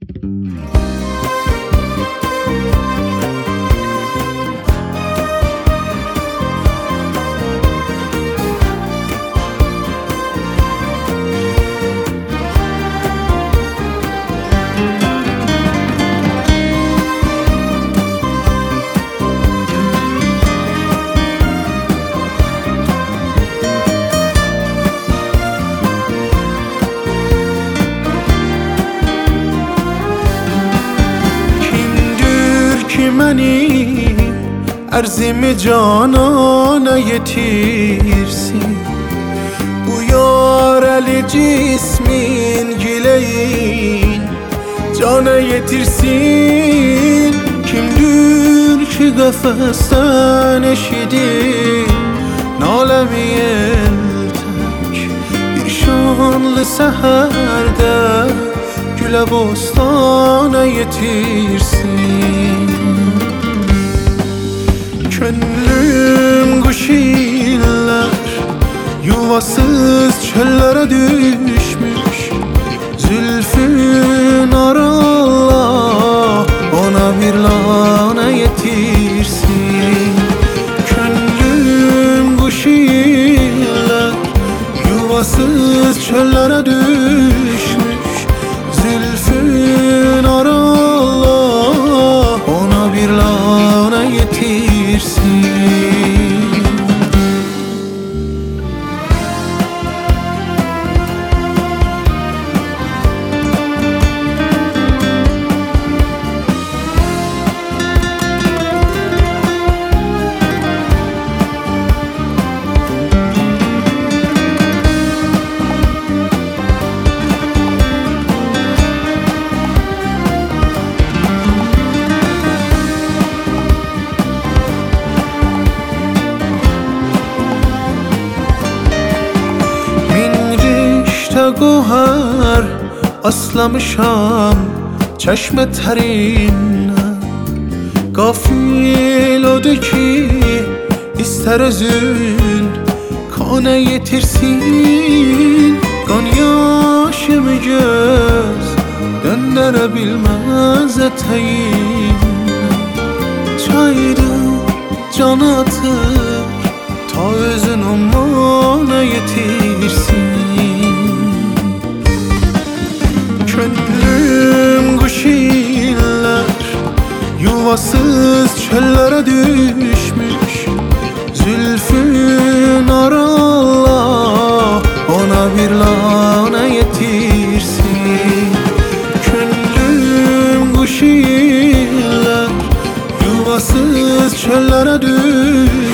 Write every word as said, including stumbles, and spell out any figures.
Məni ərzimi canana yetirsin, bu yarəli cismin gileyin cana yetirsin. Kimdir ki qəfəsdən eşidir naləmi eltək, bir şanlı səhərdə gülə bostana yetirsin. Könlüm kuş iller yuvasız çöllere düşmüş, zülfün arallah ona bir lana yetirsin. Könlüm kuş iller yuvasız çöllere düşmüş, zülfün arallah ona bir lana yetirsin. Goher aslamışam çeşme terinle, gafil odur ki ister özün kana yetirsin. Kan yaşımı göz döndürebilmez eteğin, çaydır can atır ta özün umana yetirsin. Könlüm kuş iller yuvasız çöllere düşmüş, zülfün arallah ona bir lana yetirsin. Könlüm kuş iller yuvasız çöllere düşmüş,